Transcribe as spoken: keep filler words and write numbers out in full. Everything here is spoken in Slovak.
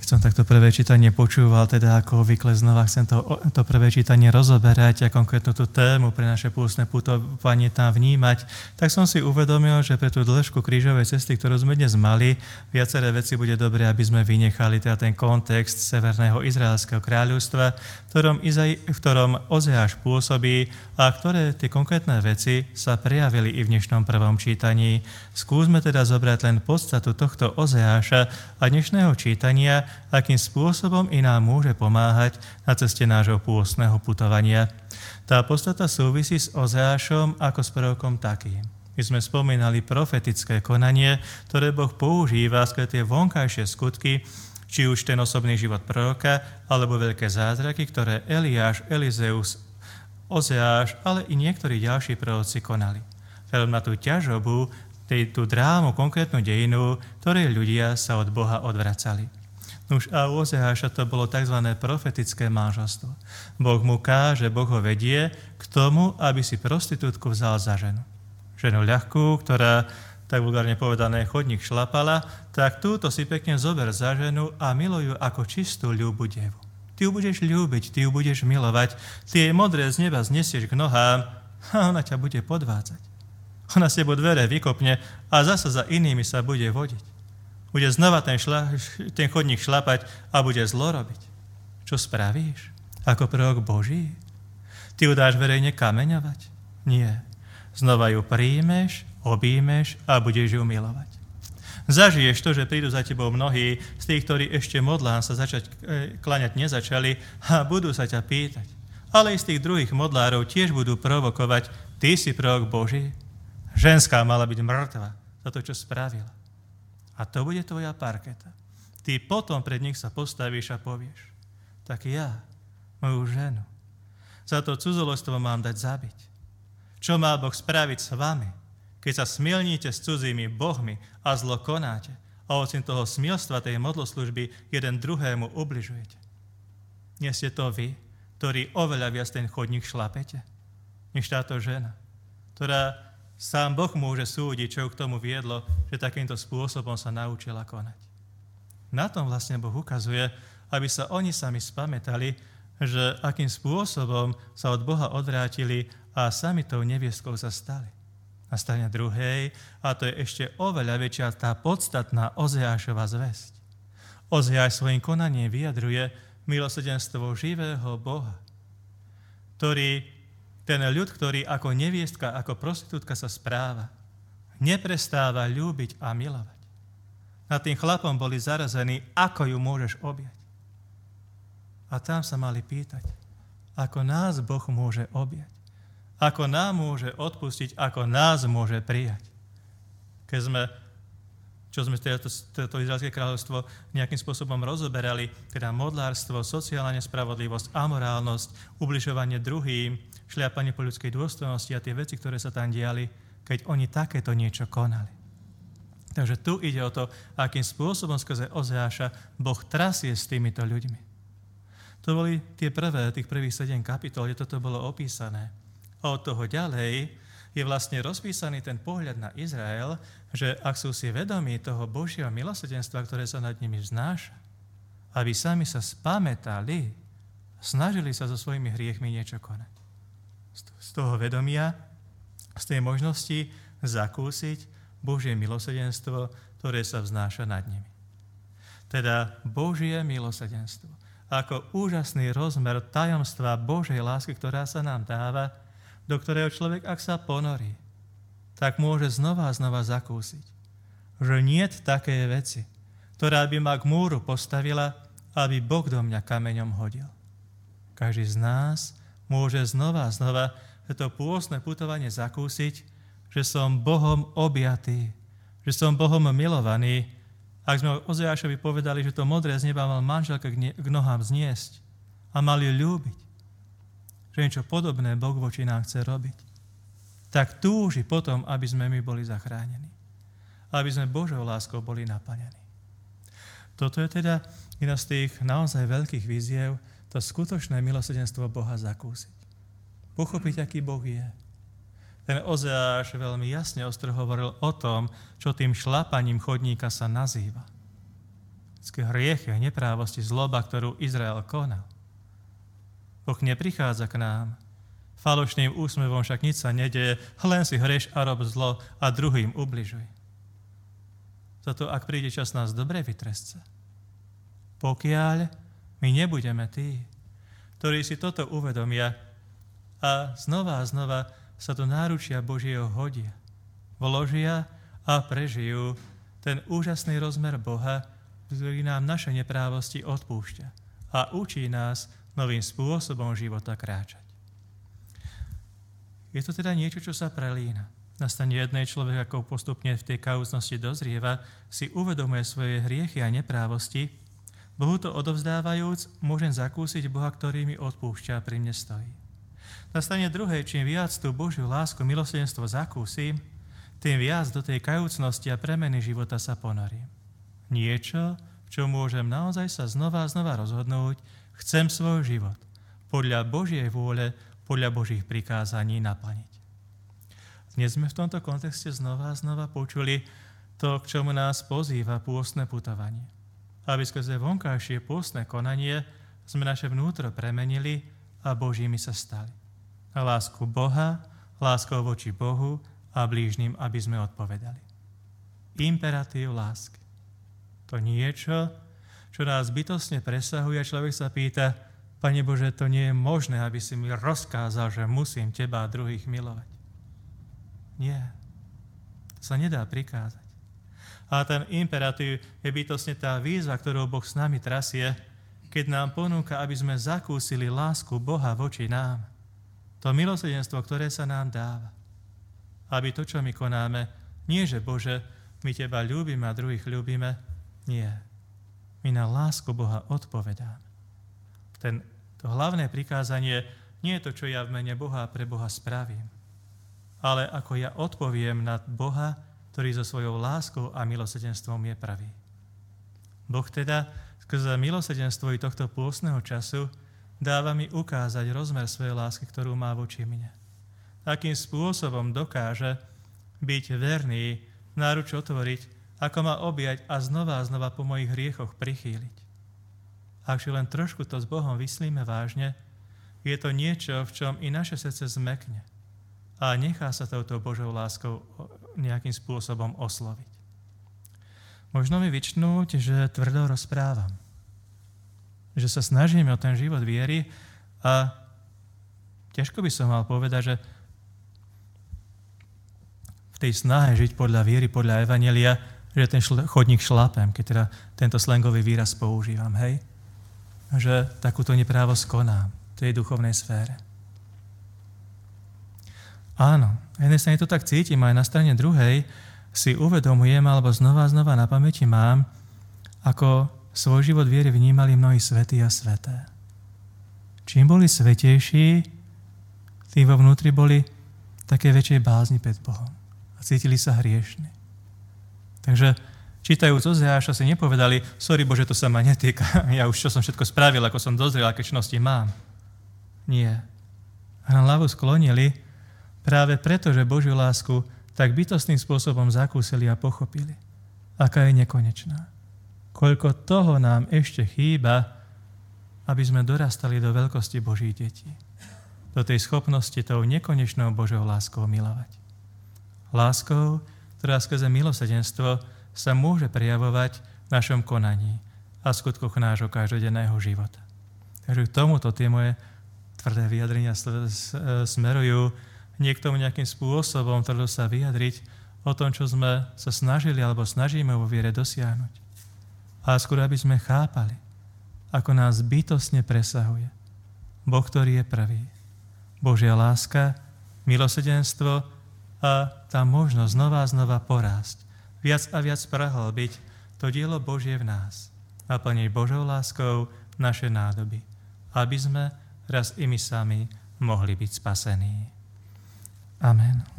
som takto prvé čítanie počúval, teda ako obvykle znova chcem to, to prvé čítanie rozoberať a konkrétnu tú tému pre naše pústne putovanie tam vnímať, tak som si uvedomil, že pre tú dĺžku krížovej cesty, ktorú sme dnes mali, viaceré veci bude dobré, aby sme vynechali teda ten kontext Severného Izraelského kráľovstva, v ktorom, Izai, v ktorom Ozeáš pôsobí a ktoré tie konkrétne veci sa prejavili i v dnešnom prvom čítaní. Skúsme teda zobrať len podstatu tohto Ozeáša a dnešného čítania, akým spôsobom i nám môže pomáhať na ceste nášho pôstneho putovania. Tá podstata súvisí s Ozeášom ako s prorokom takým. My sme spomínali profetické konanie, ktoré Boh používa skrze tie vonkajšie skutky, či už ten osobný život proroka, alebo veľké zázraky, ktoré Eliáš, Elizeus, Ozeáš, ale i niektorí ďalší proroci konali. Vzhľadom na tú ťažobu, tú drámu, konkrétnu dejinu, ktorej ľudia sa od Boha odvracali. Nuž a u Ozeáša to bolo tzv. Profetické manželstvo. Boh mu káže, Boh ho vedie k tomu, aby si prostitútku vzal za ženu. Ženu ľahkú, ktorá, tak vulgárne povedané, chodník šlapala, tak túto si pekne zober za ženu a miluj ju ako čistú ľúbu devu. Ty ju budeš ľúbiť, ty ju budeš milovať, ty jej modré z neba znesieš k nohám a ona ťa bude podvádzať. Ona s tebou dvere vykopne a zasa za inými sa bude vodiť. Bude znova ten, šla, ten chodník šlapať a bude zlo robiť. Čo spravíš? Ako prorok Boží? Ty ju dáš verejne kameňovať? Nie. Znova ju príjmeš, objímeš a budeš ju milovať. Zažiješ to, že prídu za tebou mnohí z tých, ktorí ešte modlám sa začať kláňať nezačali a budú sa ťa pýtať. Ale i z tých druhých modlárov tiež budú provokovať. Ty si prorok Boží? Ženská mala byť mŕtva za to, čo spravila. A to bude tvoja parketa. Ty potom pred nich sa postavíš a povieš, tak ja, moju ženu, za to cudzoložstvo mám dať zabiť. Čo má Boh spraviť s vami, keď sa smilníte s cudzými bohmi a zlo konáte a ocin toho smilstva, tej modloslužby jeden druhému ubližujete? Nie ste to vy, ktorí oveľa viac ten chodník šlapete, než táto žena, ktorá sám Boh môže súdiť, čo k tomu viedlo, že takýmto spôsobom sa naučila konať. Na tom vlastne Boh ukazuje, aby sa oni sami spamätali, že akým spôsobom sa od Boha odvrátili a sami tou neviestkou sa stali. Na strane druhej, a to je ešte oveľa väčšia tá podstatná Ozeášova zvesť. Ozeáš svojim konaním vyjadruje milosrdenstvo živého Boha, ktorý ten ľud, ktorý ako neviestka, ako prostitútka sa správa, neprestáva ľúbiť a milovať. Nad tým chlapom boli zarazení, ako ju môžeš objať. A tam sa mali pýtať, ako nás Boh môže objať. Ako nám môže odpustiť, ako nás môže prijať. Keď sme, čo sme toto, toto Izraelské kráľovstvo nejakým spôsobom rozoberali, teda modlárstvo, sociálna nespravodlivosť, amorálnosť, ubližovanie druhým, šľapanie po ľudskej dôstojnosti a tie veci, ktoré sa tam diali, keď oni takéto niečo konali. Takže tu ide o to, akým spôsobom skrze Ozeáša Boh trasie s týmito ľuďmi. To boli tie prvé, tých prvých sedem kapitol, kde toto bolo opísané. A od toho ďalej je vlastne rozpísaný ten pohľad na Izrael, že ak sú si vedomí toho Božieho milosrdenstva, ktoré sa nad nimi vznáša, aby sami sa spamätali, snažili sa so svojimi hriechmi niečo konať. Z toho vedomia, z tej možnosti zakúsiť Božie milosrdenstvo, ktoré sa vznáša nad nimi. Teda Božie milosrdenstvo ako úžasný rozmer tajomstva Božej lásky, ktorá sa nám dáva, do ktorého človek, ak sa ponorí, tak môže znova a znova zakúsiť, že niet také veci, ktorá by ma k múru postavila, aby Boh do mňa kameňom hodil. Každý z nás môže znova a znova to pôstne putovanie zakúsiť, že som Bohom objatý, že som Bohom milovaný. Ak sme Ozeášovi povedali, že to modré z neba mal manželka k nohám zniesť a mal ju ľúbiť, že niečo podobné Boh voči nám chce robiť, tak túži potom, aby sme my boli zachránení. Aby sme Božou láskou boli naplnení. Toto je teda jedna z tých naozaj veľkých víziev, to skutočné milosrdenstvo Boha zakúsiť. Pochopiť, aký Boh je. Ten Ozeáš veľmi jasne ostro hovoril o tom, čo tým šlapaním chodníka sa nazýva. hriechy a neprávosti, zloba, ktorú Izrael konal. Boh neprichádza k nám. Falošným úsmevom však nič sa nedeje, len si hreš a rob zlo a druhým ubližuj. Zato ak príde čas nás dobre vytresť, pokiaľ my nebudeme tí, ktorí si toto uvedomia a znova a znova sa do náručia Božieho hodia, vložia a prežijú ten úžasný rozmer Boha, ktorý nám naše neprávosti odpúšťa a učí nás novým spôsobom života kráčať. Je to teda niečo, čo sa prelína. Na strane jednej človek, ako postupne v tej kaúcnosti dozrieva, si uvedomuje svoje hriechy a neprávosti. Bohu to odovzdávajúc, môžem zakúsiť Boha, ktorý mi odpúšťa a pri mne stojí. Na strane druhej, čím viac tú Božiu lásku, milosrdenstvo zakúsim, tým viac do tej kajúcnosti a premeny života sa ponorím. Niečo, čo môžem naozaj sa znova a znova rozhodnúť, chcem svoj život podľa Božej vôle, podľa Božích prikázaní naplniť. Dnes sme v tomto kontexte znova a znova počuli to, k čomu nás pozýva pôstne putovanie. Aby skrze vonkajšie pôstne konanie sme naše vnútro premenili a Božími sa stali. A lásku Boha, láskou voči Bohu a blížnym, aby sme odpovedali. Imperatív lásky. To niečo, čo nás bytostne presahuje a človek sa pýta, Pane Bože, to nie je možné, aby si mi rozkázal, že musím teba a druhých milovať. Nie. To sa nedá prikázať. A ten imperatív je bytostne tá výzva, ktorú Boh s nami trasie, keď nám ponúka, aby sme zakúsili lásku Boha voči nám. To milosrdenstvo, ktoré sa nám dáva. Aby to, čo my konáme, nie že Bože, my teba ľúbime a druhých ľúbime, nie. My na lásku Boha odpovedáme. Ten, to hlavné prikázanie nie je to, čo ja v mene Boha a pre Boha spravím, ale ako ja odpoviem na Boha, ktorý so svojou láskou a milosrdenstvom je pravý. Boh teda skrze milosrdenstvo i tohto pôstneho času dáva mi ukázať rozmer svojej lásky, ktorú má voči mne. Akým spôsobom dokáže byť verný, náruč otvoriť, ako ma objať a znova a znova po mojich hriechoch prichýliť. Ak si len trošku to s Bohom vyslíme vážne, je to niečo, v čom i naše srdce zmekne a nechá sa touto Božou láskou nejakým spôsobom osloviť. Možno mi vyčnúť, že tvrdo rozprávam. Že sa snažíme o ten život viery a ťažko by som mal povedať, že v tej snahe žiť podľa viery, podľa evanjelia, že ten šl- chodník šlapem, keď teda tento slangový výraz používam, hej? Že takúto neprávosť konám v tej duchovnej sfére. Áno, na jednej strane to tak cítim, aj na strane druhej si uvedomujem, alebo znova a znova na pamäti mám, ako svoj život viery vnímali mnohí svätí a sväté. Čím boli svätejší, tým vo vnútri boli také väčšej bázni pred Bohom a cítili sa hriešni. Takže čítajúc Ozeáša si nepovedali, sorry Bože, to sa ma netýka, ja už čo som všetko spravil, ako som dozrel, aké činnosti mám. Nie. A hlavu sklonili práve preto, že Božiu lásku tak bytostným spôsobom zakúsili a pochopili, aká je nekonečná. Koľko toho nám ešte chýba, aby sme dorastali do veľkosti Božích detí. Do tej schopnosti tou nekonečnou Božou láskou milovať. Láskou, ktorá skrze milosrdenstvo sa môže prejavovať v našom konaní a v skutkoch nášho každodenného života. Takže k tomuto tie moje tvrdé vyjadrenia smerujú nie k tomu nejakým spôsobom, ktorý sa vyjadriť o tom, čo sme sa snažili alebo snažíme vo viere dosiahnuť. A skôr, aby sme chápali, ako nás bytostne presahuje Boh, ktorý je prvý. Božia láska, milosrdenstvo a tá možnosť znova a znova porásť, viac a viac prehlbiť to dielo Božie v nás, naplniť Božou láskou naše nádoby, aby sme raz i my sami mohli byť spasení. Amen.